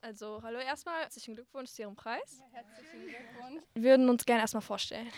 Also, hallo erstmal, herzlichen Glückwunsch zu Ihrem Preis. Ja, herzlichen Glückwunsch. Wir würden uns gerne erstmal vorstellen.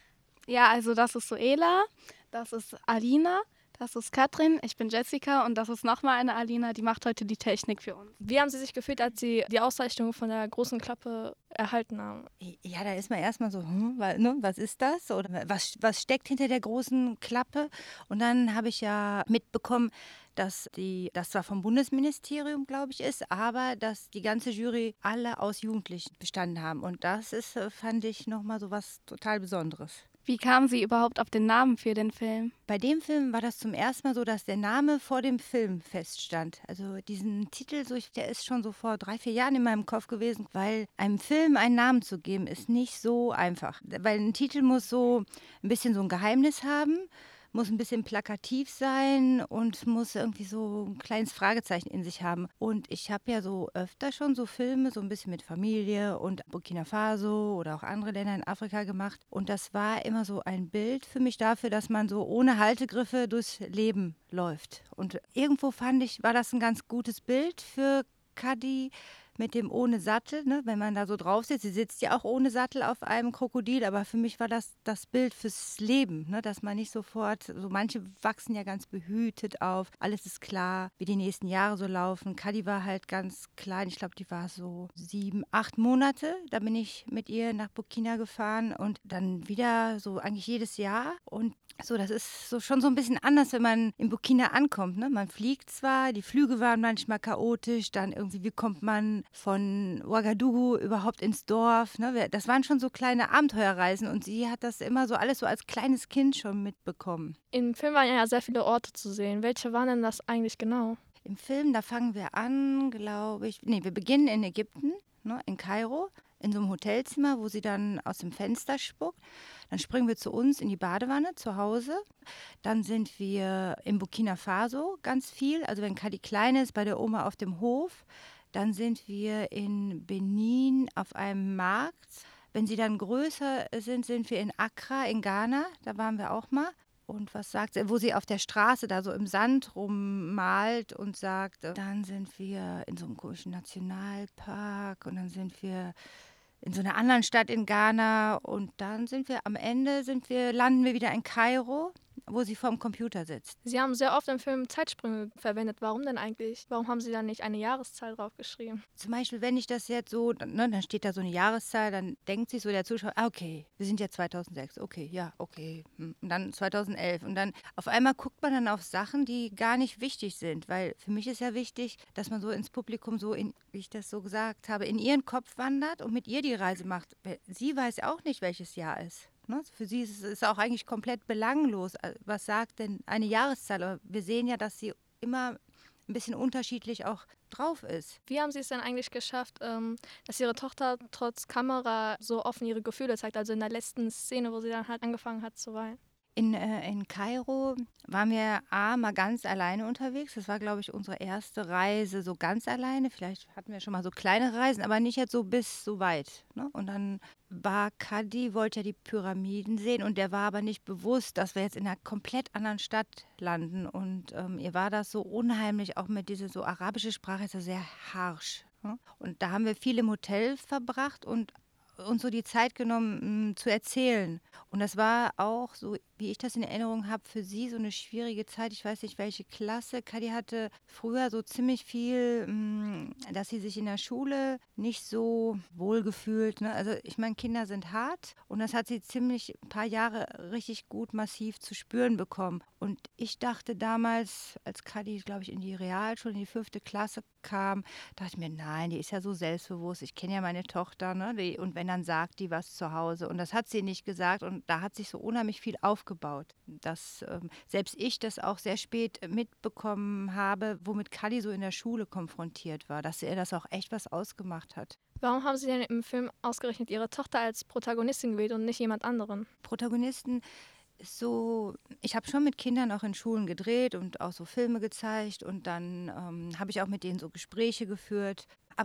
Ja, also das ist Suela, das ist Alina, das ist Katrin, ich bin Jessica und das ist nochmal eine Alina, die macht heute die Technik für uns. Wie haben Sie sich gefühlt, als Sie die Auszeichnung von der großen Klappe erhalten haben? Ja, da ist man erstmal so, was ist das? Oder was steckt hinter der großen Klappe? Und dann habe ich ja mitbekommen, dass das zwar vom Bundesministerium, glaube ich, ist, aber dass die ganze Jury alle aus Jugendlichen bestanden haben. Und das ist, fand ich, nochmal so was total Besonderes. Wie kamen Sie überhaupt auf den Namen für den Film? Bei dem Film war das zum ersten Mal so, dass der Name vor dem Film feststand. Also diesen Titel, der ist schon so vor 3-4 Jahren in meinem Kopf gewesen, weil einem Film einen Namen zu geben, ist nicht so einfach. Weil ein Titel muss so ein bisschen so ein Geheimnis haben, muss ein bisschen plakativ sein und muss irgendwie so ein kleines Fragezeichen in sich haben. Und ich habe ja so öfter schon so Filme, so ein bisschen mit Familie und Burkina Faso oder auch andere Länder in Afrika gemacht. Und das war immer so ein Bild für mich dafür, dass man so ohne Haltegriffe durchs Leben läuft. Und irgendwo fand ich, war das ein ganz gutes Bild für Kadi mit dem ohne Sattel, ne? Wenn man da so drauf sitzt. Sie sitzt ja auch ohne Sattel auf einem Krokodil, aber für mich war das Bild fürs Leben, ne? Dass man nicht sofort, so manche wachsen ja ganz behütet auf, alles ist klar, wie die nächsten Jahre so laufen. Kadi war halt ganz klein, ich glaube, die war so 7, 8 Monate, da bin ich mit ihr nach Burkina gefahren und dann wieder so eigentlich jedes Jahr und so, das ist so schon so ein bisschen anders, wenn man in Burkina ankommt. Ne? Man fliegt zwar, die Flüge waren manchmal chaotisch, dann irgendwie, wie kommt man von Ouagadougou überhaupt ins Dorf? Ne? Das waren schon so kleine Abenteuerreisen und sie hat das immer so alles so als kleines Kind schon mitbekommen. Im Film waren ja sehr viele Orte zu sehen. Welche waren denn das eigentlich genau? Im Film, da fangen wir an, glaube ich, wir beginnen in Ägypten, ne, in Kairo, in so einem Hotelzimmer, wo sie dann aus dem Fenster spuckt. Dann springen wir zu uns in die Badewanne zu Hause. Dann sind wir in Burkina Faso ganz viel. Also wenn Kadi klein ist, bei der Oma auf dem Hof. Dann sind wir in Benin auf einem Markt. Wenn sie dann größer sind, sind wir in Accra in Ghana. Da waren wir auch mal. Und was sagt sie, wo sie auf der Straße da so im Sand rummalt und sagt, dann sind wir in so einem komischen Nationalpark und dann sind wir in so einer anderen Stadt in Ghana und dann landen wir wieder in Kairo, wo sie vorm Computer sitzt. Sie haben sehr oft im Film Zeitsprünge verwendet. Warum denn eigentlich? Warum haben Sie da nicht eine Jahreszahl draufgeschrieben? Zum Beispiel, wenn ich das jetzt so, ne, dann steht da so eine Jahreszahl, dann denkt sich so der Zuschauer, okay, wir sind ja 2006, okay, ja, okay, und dann 2011 und dann auf einmal guckt man dann auf Sachen, die gar nicht wichtig sind, weil für mich ist ja wichtig, dass man so ins Publikum so, wie ich das so gesagt habe, in ihren Kopf wandert und mit ihr die Reise macht. Sie weiß auch nicht, welches Jahr ist. Ne? Für sie ist es auch eigentlich komplett belanglos. Was sagt denn eine Jahreszahl? Aber wir sehen ja, dass sie immer ein bisschen unterschiedlich auch drauf ist. Wie haben Sie es denn eigentlich geschafft, dass Ihre Tochter trotz Kamera so offen ihre Gefühle zeigt? Also in der letzten Szene, wo sie dann halt angefangen hat zu weinen. In Kairo waren wir mal ganz alleine unterwegs. Das war, glaube ich, unsere erste Reise so ganz alleine. Vielleicht hatten wir schon mal so kleine Reisen, aber nicht jetzt so bis so weit. Ne? Und dann wollte ja die Pyramiden sehen und der war aber nicht bewusst, dass wir jetzt in einer komplett anderen Stadt landen. Und ihr war das so unheimlich, auch mit dieser so arabische Sprache ist ja sehr harsch. Ne? Und da haben wir viel im Hotel verbracht und uns so die Zeit genommen, zu erzählen. Und das war auch so, wie ich das in Erinnerung habe, für sie so eine schwierige Zeit. Ich weiß nicht, welche Klasse. Kadi hatte früher so ziemlich viel, dass sie sich in der Schule nicht so wohl gefühlt. Ne? Also ich meine, Kinder sind hart und das hat sie ziemlich ein paar Jahre richtig gut massiv zu spüren bekommen. Und ich dachte damals, als Kadi, glaube ich, in die Realschule, in die 5. Klasse kam, dachte ich mir, nein, die ist ja so selbstbewusst. Ich kenne ja meine Tochter, ne? Und wenn dann sagt die was zu Hause. Und das hat sie nicht gesagt und da hat sich so unheimlich viel aufgebaut. Dass selbst ich das auch sehr spät mitbekommen habe, womit Kadi so in der Schule konfrontiert war, dass ihr das auch echt was ausgemacht hat. Warum haben Sie denn im Film ausgerechnet Ihre Tochter als Protagonistin gewählt und nicht jemand anderen? Protagonisten ist so, ich habe schon mit Kindern auch in Schulen gedreht und auch so Filme gezeigt und dann habe ich auch mit denen so Gespräche geführt. Aber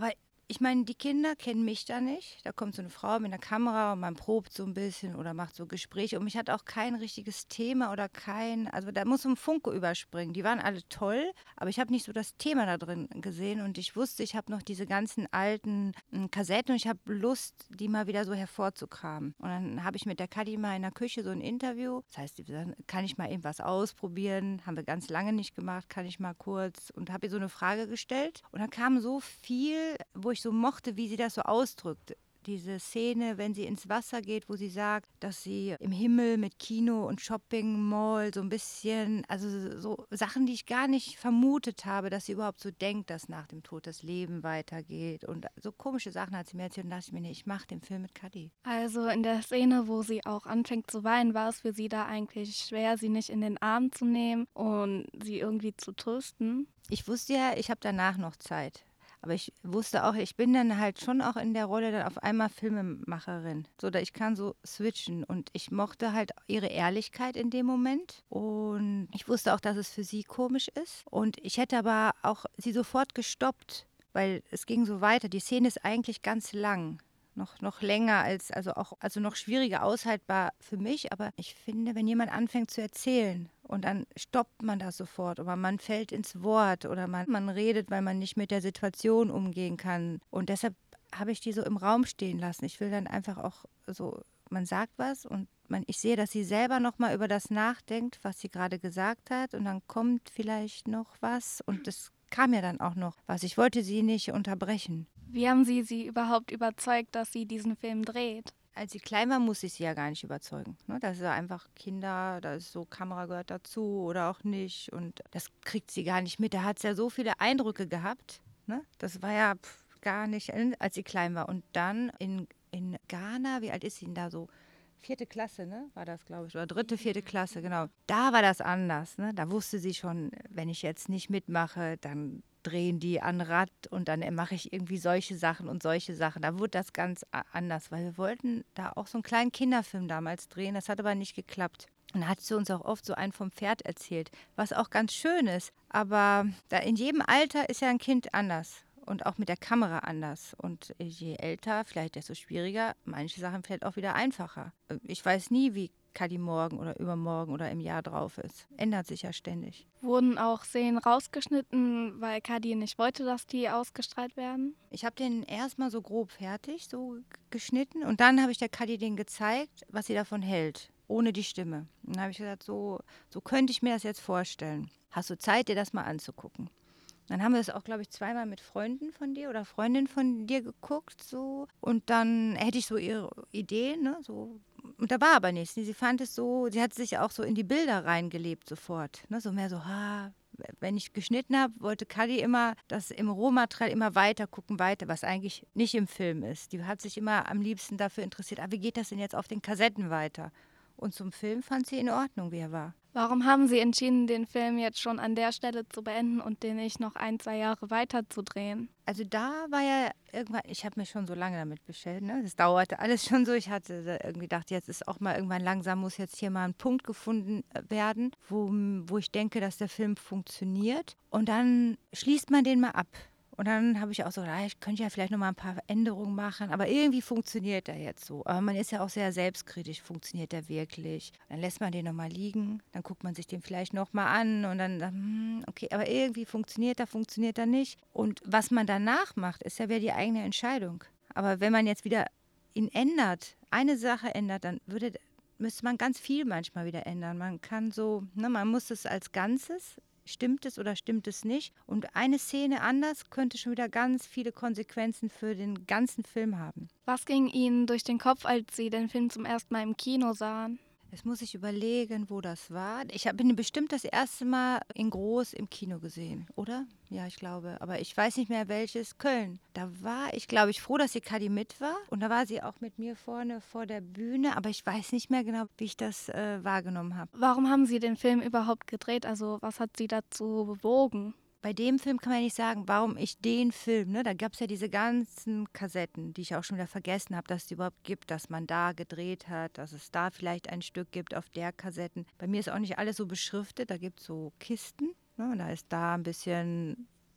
Ich meine, die Kinder kennen mich da nicht. Da kommt so eine Frau mit einer Kamera und man probt so ein bisschen oder macht so Gespräche. Und mich hat auch kein richtiges Thema oder also da muss so ein Funke überspringen. Die waren alle toll, aber ich habe nicht so das Thema da drin gesehen. Und ich wusste, ich habe noch diese ganzen alten Kassetten und ich habe Lust, die mal wieder so hervorzukramen. Und dann habe ich mit der Kadi mal in der Küche so ein Interview. Das heißt, kann ich mal eben was ausprobieren? Haben wir ganz lange nicht gemacht, kann ich mal kurz? Und habe ihr so eine Frage gestellt. Und dann kam so viel, wo ich so mochte, wie sie das so ausdrückt. Diese Szene, wenn sie ins Wasser geht, wo sie sagt, dass sie im Himmel mit Kino und Shopping Mall so ein bisschen, also so Sachen, die ich gar nicht vermutet habe, dass sie überhaupt so denkt, dass nach dem Tod das Leben weitergeht. Und so komische Sachen hat sie mir erzählt und dachte ich mir, nee, ich mache den Film mit Kadi. Also in der Szene, wo sie auch anfängt zu weinen, war es für sie da eigentlich schwer, sie nicht in den Arm zu nehmen und sie irgendwie zu trösten? Ich wusste ja, ich habe danach noch Zeit. Aber ich wusste auch, ich bin dann halt schon auch in der Rolle dann auf einmal Filmemacherin. So, ich kann so switchen. Und ich mochte halt ihre Ehrlichkeit in dem Moment. Und ich wusste auch, dass es für sie komisch ist. Und ich hätte aber auch sie sofort gestoppt, weil es ging so weiter. Die Szene ist eigentlich ganz lang. Noch länger also noch schwieriger aushaltbar für mich. Aber ich finde, wenn jemand anfängt zu erzählen und dann stoppt man das sofort oder man fällt ins Wort oder man redet, weil man nicht mit der Situation umgehen kann. Und deshalb habe ich die so im Raum stehen lassen. Ich will dann einfach auch so, man sagt was und ich sehe, dass sie selber nochmal über das nachdenkt, was sie gerade gesagt hat und dann kommt vielleicht noch was und das kam ja dann auch noch was. Ich wollte sie nicht unterbrechen. Wie haben Sie überhaupt überzeugt, dass sie diesen Film dreht? Als sie klein war, musste ich sie ja gar nicht überzeugen. Ne? Das ist ja einfach Kinder, da ist so, Kamera gehört dazu oder auch nicht. Und das kriegt sie gar nicht mit. Da hat sie ja so viele Eindrücke gehabt. Ne? Das war ja gar nicht, als sie klein war. Und dann in Ghana, wie alt ist sie denn da so? 4. Klasse, ne? War das, glaube ich. Oder 3., 4. Klasse, genau. Da war das anders. Ne? Da wusste sie schon, wenn ich jetzt nicht mitmache, dann drehen die an Rad und dann mache ich irgendwie solche Sachen und solche Sachen. Da wurde das ganz anders, weil wir wollten da auch so einen kleinen Kinderfilm damals drehen. Das hat aber nicht geklappt. Und da hat sie uns auch oft so einen vom Pferd erzählt, was auch ganz schön ist. Aber da in jedem Alter ist ja ein Kind anders. Und auch mit der Kamera anders. Und je älter, vielleicht desto schwieriger, manche Sachen vielleicht auch wieder einfacher. Ich weiß nie, wie Kadi morgen oder übermorgen oder im Jahr drauf ist. Ändert sich ja ständig. Wurden auch Szenen rausgeschnitten, weil Kadi nicht wollte, dass die ausgestrahlt werden? Ich habe den erstmal so grob fertig, so geschnitten. Und dann habe ich der Kadi den gezeigt, was sie davon hält. Ohne die Stimme. Und dann habe ich gesagt, so könnte ich mir das jetzt vorstellen. Hast du Zeit, dir das mal anzugucken? Dann haben wir es auch, glaube ich, zweimal mit Freunden von dir oder Freundinnen von dir geguckt. So. Und dann hätte ich so ihre Ideen, ne, so. Und da war aber nichts. Sie fand es so, sie hat sich auch so in die Bilder reingelebt sofort. Ne, so mehr so, wenn ich geschnitten habe, wollte Kadi immer das im Rohmaterial immer weiter gucken, was eigentlich nicht im Film ist. Die hat sich immer am liebsten dafür interessiert, wie geht das denn jetzt auf den Kassetten weiter? Und zum Film fand sie in Ordnung, wie er war. Warum haben Sie entschieden, den Film jetzt schon an der Stelle zu beenden und den nicht noch 1, 2 Jahre weiterzudrehen? Also da war ja irgendwann, ich habe mich schon so lange damit beschäftigt, ne? Das dauerte alles schon so. Ich hatte irgendwie gedacht, jetzt ist auch mal irgendwann langsam, muss jetzt hier mal ein Punkt gefunden werden, wo ich denke, dass der Film funktioniert. Und dann schließt man den mal ab. Und dann habe ich auch so gedacht, ich könnte ja vielleicht noch mal ein paar Änderungen machen, aber irgendwie funktioniert er jetzt so. Aber man ist ja auch sehr selbstkritisch, funktioniert er wirklich? Dann lässt man den noch mal liegen, dann guckt man sich den vielleicht noch mal an und dann, okay, aber irgendwie funktioniert er nicht. Und was man danach macht, ist ja wieder die eigene Entscheidung. Aber wenn man jetzt wieder ihn ändert, eine Sache ändert, dann müsste man ganz viel manchmal wieder ändern. Man kann so, man muss es als Ganzes. Stimmt es oder stimmt es nicht? Und eine Szene anders könnte schon wieder ganz viele Konsequenzen für den ganzen Film haben. Was ging Ihnen durch den Kopf, als Sie den Film zum ersten Mal im Kino sahen? Jetzt muss ich überlegen, wo das war. Ich bin bestimmt das erste Mal in groß im Kino gesehen, oder? Ja, ich glaube. Aber ich weiß nicht mehr welches. Köln. Da war ich, glaube ich, froh, dass die Kadi mit war. Und da war sie auch mit mir vorne vor der Bühne. Aber ich weiß nicht mehr genau, wie ich das wahrgenommen habe. Warum haben Sie den Film überhaupt gedreht? Also was hat Sie dazu bewogen? Bei dem Film kann man ja nicht sagen, warum ich den Film, ne? Da gab es ja diese ganzen Kassetten, die ich auch schon wieder vergessen habe, dass es die überhaupt gibt, dass man da gedreht hat, dass es da vielleicht ein Stück gibt auf der Kassetten. Bei mir ist auch nicht alles so beschriftet, da gibt es so Kisten, ne? Und da ist da ein bisschen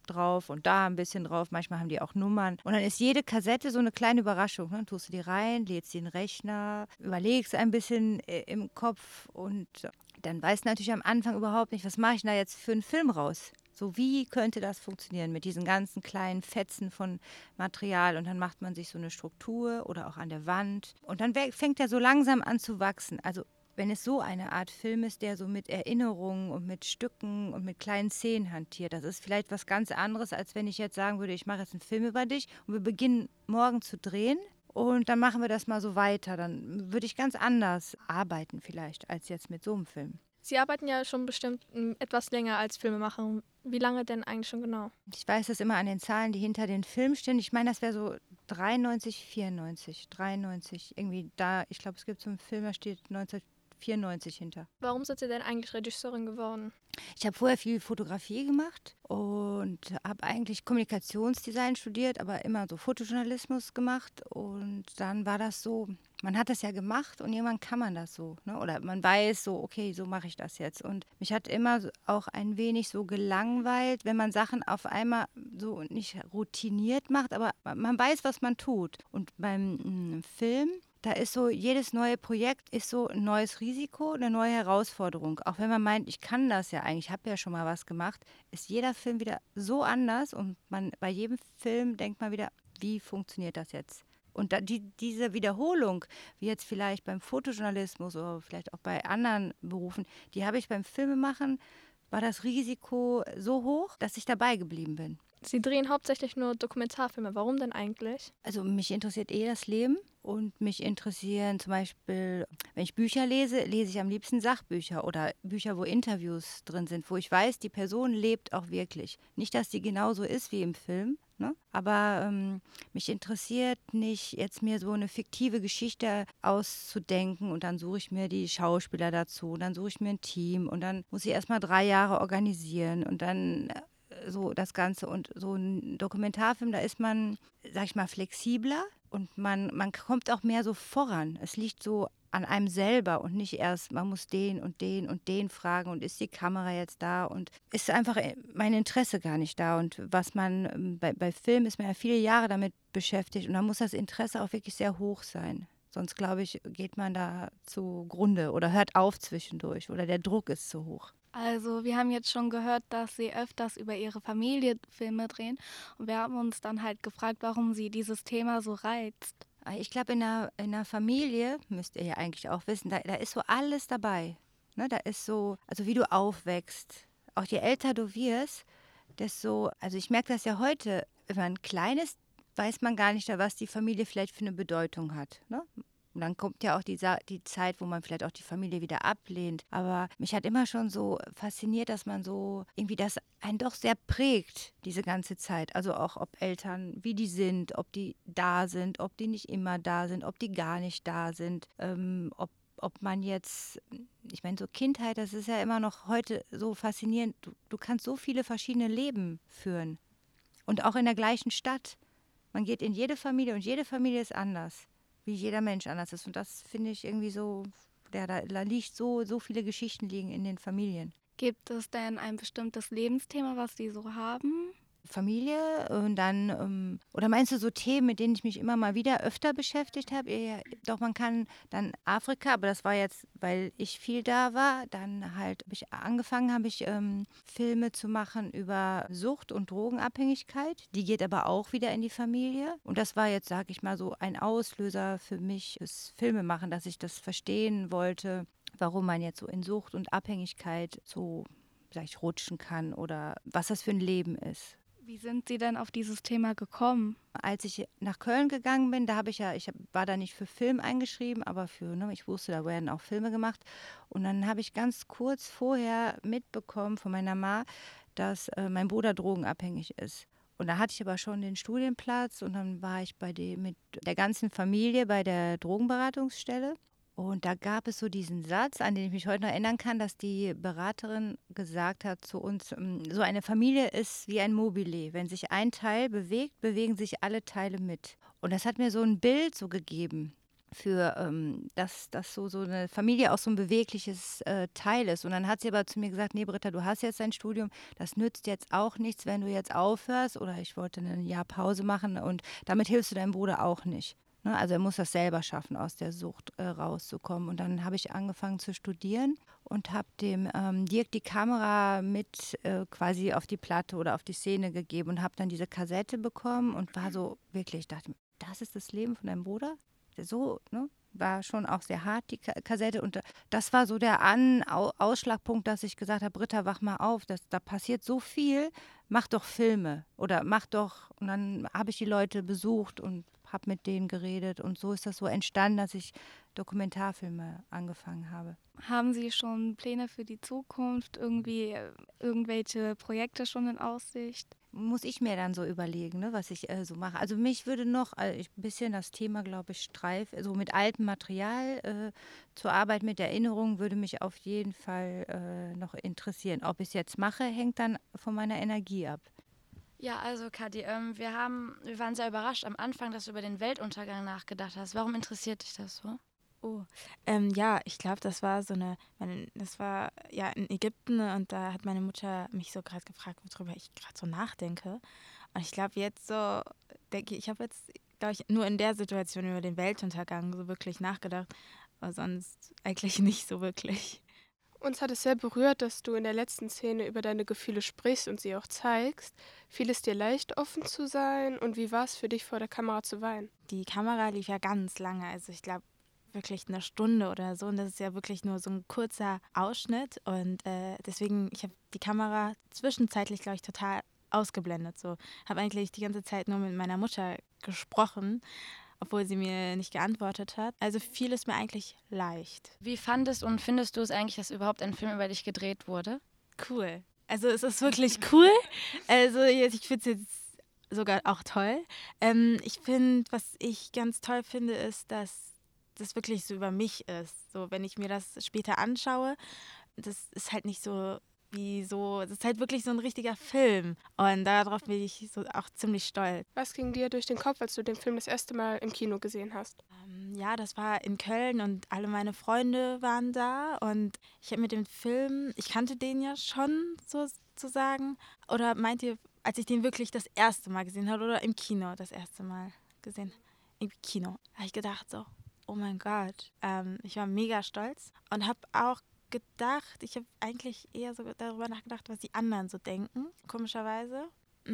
drauf und da ein bisschen drauf. Manchmal haben die auch Nummern. Und dann ist jede Kassette so eine kleine Überraschung. Ne? Dann tust du die rein, lädst die in den Rechner, überlegst ein bisschen im Kopf und dann weißt du natürlich am Anfang überhaupt nicht, was mache ich da jetzt für einen Film raus? So, wie könnte das funktionieren mit diesen ganzen kleinen Fetzen von Material? Und dann macht man sich so eine Struktur oder auch an der Wand. Und dann fängt er so langsam an zu wachsen. Also wenn es so eine Art Film ist, der so mit Erinnerungen und mit Stücken und mit kleinen Szenen hantiert, das ist vielleicht was ganz anderes, als wenn ich jetzt sagen würde, ich mache jetzt einen Film über dich und wir beginnen morgen zu drehen und dann machen wir das mal so weiter. Dann würde ich ganz anders arbeiten vielleicht, als jetzt mit so einem Film. Sie arbeiten ja schon bestimmt etwas länger als Filmemacher. Wie lange denn eigentlich schon genau? Ich weiß das immer an den Zahlen, die hinter den Filmen stehen. Ich meine, das wäre so 93, 94, 93, irgendwie da. Ich glaube, es gibt so einen Film, da steht 1994 hinter. Warum sind Sie denn eigentlich Regisseurin geworden? Ich habe vorher viel Fotografie gemacht und habe eigentlich Kommunikationsdesign studiert, aber immer so Fotojournalismus gemacht. Und dann war das so, man hat das ja gemacht und irgendwann kann man das so. Ne? Oder man weiß so, okay, so mache ich das jetzt. Und mich hat immer auch ein wenig so gelangweilt, wenn man Sachen auf einmal so nicht routiniert macht, aber man weiß, was man tut. Und beim Film, da ist so, jedes neue Projekt ist so ein neues Risiko, eine neue Herausforderung. Auch wenn man meint, ich kann das ja eigentlich, ich habe ja schon mal was gemacht, ist jeder Film wieder so anders und bei jedem Film denkt man wieder, wie funktioniert das jetzt? Und diese Wiederholung, wie jetzt vielleicht beim Fotojournalismus oder vielleicht auch bei anderen Berufen, die habe ich beim Filmemachen, war das Risiko so hoch, dass ich dabei geblieben bin. Sie drehen hauptsächlich nur Dokumentarfilme. Warum denn eigentlich? Also mich interessiert das Leben und mich interessieren zum Beispiel, wenn ich Bücher lese, lese ich am liebsten Sachbücher oder Bücher, wo Interviews drin sind, wo ich weiß, die Person lebt auch wirklich. Nicht, dass die genauso ist wie im Film, ne? Aber mich interessiert nicht, jetzt mir so eine fiktive Geschichte auszudenken und dann suche ich mir die Schauspieler dazu, dann suche ich mir ein Team und dann muss ich erstmal 3 Jahre organisieren und dann so das Ganze. Und so ein Dokumentarfilm, da ist man, sag ich mal, flexibler und man kommt auch mehr so voran. Es liegt so an einem selber und nicht erst, man muss den und den und den fragen und ist die Kamera jetzt da und ist einfach mein Interesse gar nicht da. Und was man, bei Film ist man ja viele Jahre damit beschäftigt und da muss das Interesse auch wirklich sehr hoch sein. Sonst, glaube ich, geht man da zugrunde oder hört auf zwischendurch oder der Druck ist zu hoch. Also wir haben jetzt schon gehört, dass Sie öfters über Ihre Familie Filme drehen und wir haben uns dann halt gefragt, warum Sie dieses Thema so reizt. Ich glaube, in einer Familie, müsst ihr ja eigentlich auch wissen, da ist so alles dabei. Ne? Da ist so, also wie du aufwächst, auch je älter du wirst, desto, also ich merke das ja heute, wenn man klein ist, weiß man gar nicht, was die Familie vielleicht für eine Bedeutung hat. Ne? Und dann kommt ja auch die Zeit, wo man vielleicht auch die Familie wieder ablehnt. Aber mich hat immer schon so fasziniert, dass man so irgendwie das einen doch sehr prägt, diese ganze Zeit. Also auch ob Eltern, wie die sind, ob die da sind, ob die nicht immer da sind, ob die gar nicht da sind, ob man jetzt, ich meine, so Kindheit, das ist ja immer noch heute so faszinierend. Du kannst so viele verschiedene Leben führen. Und auch in der gleichen Stadt. Man geht in jede Familie und jede Familie ist anders. Wie jeder Mensch anders ist. Und das finde ich irgendwie so, ja, da liegt so viele Geschichten liegen in den Familien. Gibt es denn ein bestimmtes Lebensthema, was Sie so haben? Familie und dann, oder meinst du so Themen, mit denen ich mich immer mal wieder öfter beschäftigt habe? Ja, doch, man kann dann Afrika, aber das war jetzt, weil ich viel da war, dann halt habe ich Filme zu machen über Sucht und Drogenabhängigkeit. Die geht aber auch wieder in die Familie. Und das war jetzt, sage ich mal, so ein Auslöser für mich, das Filmemachen, dass ich das verstehen wollte, warum man jetzt so in Sucht und Abhängigkeit so vielleicht rutschen kann oder was das für ein Leben ist. Wie sind Sie denn auf dieses Thema gekommen? Als ich nach Köln gegangen bin, war da nicht für Film eingeschrieben, aber ich wusste, da werden auch Filme gemacht. Und dann habe ich ganz kurz vorher mitbekommen von meiner Ma, dass mein Bruder drogenabhängig ist. Und da hatte ich aber schon den Studienplatz und dann war ich mit der ganzen Familie bei der Drogenberatungsstelle. Und da gab es so diesen Satz, an den ich mich heute noch erinnern kann, dass die Beraterin gesagt hat zu uns, so eine Familie ist wie ein Mobile. Wenn sich ein Teil bewegt, bewegen sich alle Teile mit. Und das hat mir so ein Bild so gegeben. dass so eine Familie auch so ein bewegliches Teil ist. Und dann hat sie aber zu mir gesagt, nee Britta, du hast jetzt dein Studium, das nützt jetzt auch nichts, wenn du jetzt aufhörst. Oder ich wollte ein Jahr Pause machen und damit hilfst du deinem Bruder auch nicht. Ne? Also er muss das selber schaffen, aus der Sucht rauszukommen. Und dann habe ich angefangen zu studieren und habe dem Dirk die Kamera mit quasi auf die Platte oder auf die Szene gegeben und habe dann diese Kassette bekommen und war so wirklich, ich dachte, das ist das Leben von deinem Bruder? So, ne? War schon auch sehr hart, die Kassette. Und das war so der Ausschlagpunkt, dass ich gesagt habe, Britta, wach mal auf, da passiert so viel, mach doch Filme oder mach doch. Und dann habe ich die Leute besucht und habe mit denen geredet. Und so ist das so entstanden, dass ich Dokumentarfilme angefangen habe. Haben Sie schon Pläne für die Zukunft? Irgendwie irgendwelche Projekte schon in Aussicht? Muss ich mir dann so überlegen, ne, was ich so mache. Also mich würde noch ein bisschen das Thema, glaube ich, so mit altem Material zur Arbeit mit Erinnerungen würde mich auf jeden Fall noch interessieren. Ob ich es jetzt mache, hängt dann von meiner Energie ab. Ja, also Kadi, wir waren sehr überrascht am Anfang, dass du über den Weltuntergang nachgedacht hast. Warum interessiert dich das so? Oh, ja, ich glaube, das war das war ja in Ägypten und da hat meine Mutter mich so gerade gefragt, worüber ich gerade so nachdenke. Und ich glaube, jetzt so, ich habe jetzt, glaube ich, nur in der Situation über den Weltuntergang so wirklich nachgedacht, aber sonst eigentlich nicht so wirklich. Uns hat es sehr berührt, dass du in der letzten Szene über deine Gefühle sprichst und sie auch zeigst. Fiel es dir leicht, offen zu sein und wie war es für dich, vor der Kamera zu weinen? Die Kamera lief ja ganz lange, also ich glaube, wirklich eine Stunde oder so und das ist ja wirklich nur so ein kurzer Ausschnitt und deswegen, ich habe die Kamera zwischenzeitlich, glaube ich, total ausgeblendet. So, habe eigentlich die ganze Zeit nur mit meiner Mutter gesprochen, obwohl sie mir nicht geantwortet hat. Also fiel es mir eigentlich leicht. Wie fandest und findest du es eigentlich, dass überhaupt ein Film über dich gedreht wurde? Cool. Also es ist wirklich cool. Also ich finde es jetzt sogar auch toll. Ich finde, was ich ganz toll finde, ist, dass das wirklich so über mich ist. So, wenn ich mir das später anschaue, das ist halt nicht so das ist halt wirklich so ein richtiger Film. Und darauf bin ich so auch ziemlich stolz. Was ging dir durch den Kopf, als du den Film das erste Mal im Kino gesehen hast? Ja, das war in Köln und alle meine Freunde waren da. Und ich habe mit dem Film, ich kannte den ja schon sozusagen. Oder meint ihr, als ich den wirklich das erste Mal gesehen habe oder im Kino das erste Mal gesehen? Im Kino. Habe ich gedacht so, oh mein Gott. Ich war mega stolz und habe auch gedacht, ich habe eigentlich eher so darüber nachgedacht, was die anderen so denken, komischerweise.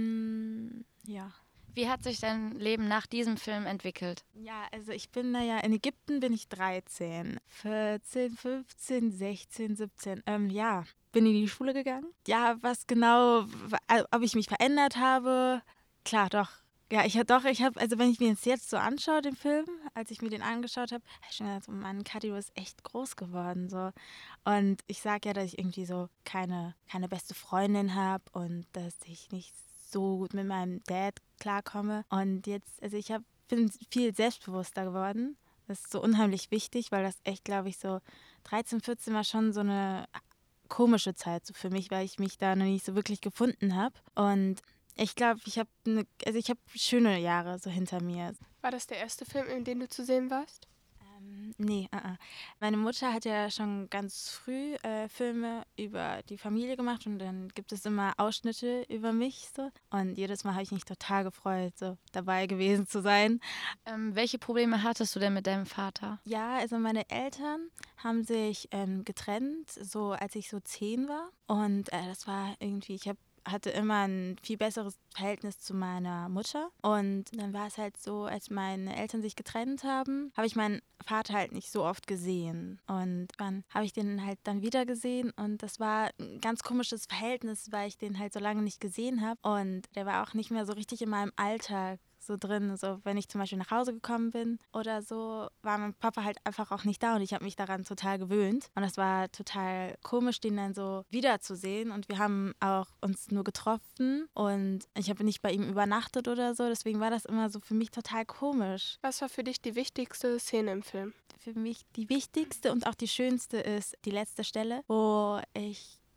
Ja. Wie hat sich dein Leben nach diesem Film entwickelt? Ja, also ich bin in Ägypten bin ich 13, 14, 15, 16, 17, ja, bin in die Schule gegangen. Ja, was genau, ob ich mich verändert habe, klar, doch. Ja, also wenn ich mir jetzt so anschaue, den Film, als ich mir den angeschaut habe ich schon gedacht, oh Mann, Kadi, du bist echt groß geworden, so. Und ich sage ja, dass ich irgendwie so keine beste Freundin habe und dass ich nicht so gut mit meinem Dad klarkomme. Und jetzt, also bin viel selbstbewusster geworden. Das ist so unheimlich wichtig, weil das echt, glaube ich, so 13, 14 war schon so eine komische Zeit so für mich, weil ich mich da noch nicht so wirklich gefunden habe. Und ich glaube, ich habe schöne Jahre so hinter mir. War das der erste Film, in dem du zu sehen warst? Nee. Meine Mutter hat ja schon ganz früh Filme über die Familie gemacht und dann gibt es immer Ausschnitte über mich so. Und jedes Mal habe ich mich total gefreut, so dabei gewesen zu sein. Welche Probleme hattest du denn mit deinem Vater? Ja, also meine Eltern haben sich getrennt, so als ich so 10 war. Und das war irgendwie, hatte immer ein viel besseres Verhältnis zu meiner Mutter. Und dann war es halt so, als meine Eltern sich getrennt haben, habe ich meinen Vater halt nicht so oft gesehen. Und dann habe ich den halt dann wieder gesehen und das war ein ganz komisches Verhältnis, weil ich den halt so lange nicht gesehen habe. Und der war auch nicht mehr so richtig in meinem Alltag so drin. So, wenn ich zum Beispiel nach Hause gekommen bin oder so, war mein Papa halt einfach auch nicht da und ich habe mich daran total gewöhnt. Und das war total komisch, den dann so wiederzusehen. Und wir haben auch uns nur getroffen und ich habe nicht bei ihm übernachtet oder so. Deswegen war das immer so für mich total komisch. Was war für dich die wichtigste Szene im Film? Für mich die wichtigste und auch die schönste ist die letzte Stelle, wo ich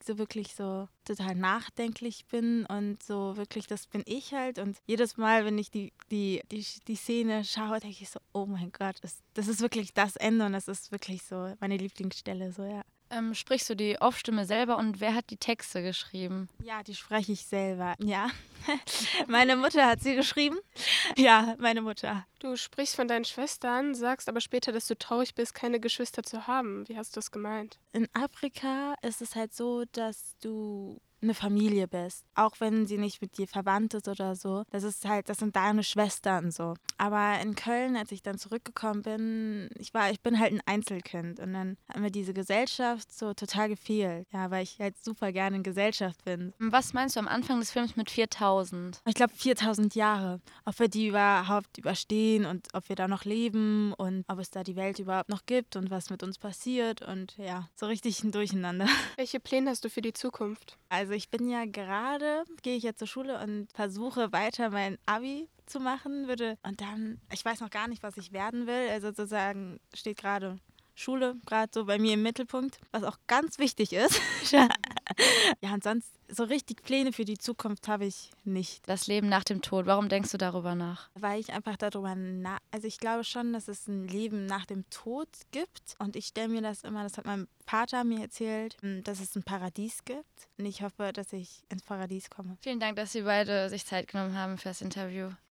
so wirklich so total nachdenklich bin und so wirklich, das bin ich halt. Und jedes Mal, wenn ich die Szene schaue, denke ich so, oh mein Gott, das ist wirklich das Ende und das ist wirklich so meine Lieblingsstelle, so ja. Sprichst du die Off-Stimme selber und wer hat die Texte geschrieben? Ja, die spreche ich selber, ja. Meine Mutter hat sie geschrieben. Ja, meine Mutter. Du sprichst von deinen Schwestern, sagst aber später, dass du traurig bist, keine Geschwister zu haben. Wie hast du das gemeint? In Afrika ist es halt so, dass du eine Familie bist, auch wenn sie nicht mit dir verwandt ist oder so. Das sind deine Schwestern so. Aber in Köln, als ich dann zurückgekommen bin, ich bin halt ein Einzelkind und dann hat mir diese Gesellschaft so total gefehlt. Ja, weil ich halt super gerne in Gesellschaft bin. Was meinst du am Anfang des Films mit 4000? Ich glaube 4000 Jahre. Ob wir die überhaupt überstehen und ob wir da noch leben und ob es da die Welt überhaupt noch gibt und was mit uns passiert und ja, so richtig ein Durcheinander. Welche Pläne hast du für die Zukunft? Also ich bin ja gehe ich jetzt zur Schule und versuche weiter mein Abi zu machen und dann, ich weiß noch gar nicht, was ich werden will, also sozusagen steht gerade Schule gerade so bei mir im Mittelpunkt, was auch ganz wichtig ist. Ja, und sonst so richtig Pläne für die Zukunft habe ich nicht. Das Leben nach dem Tod, warum denkst du darüber nach? Weil ich einfach also ich glaube schon, dass es ein Leben nach dem Tod gibt und ich stelle mir das hat mein Vater mir erzählt, dass es ein Paradies gibt und ich hoffe, dass ich ins Paradies komme. Vielen Dank, dass Sie beide sich Zeit genommen haben für das Interview.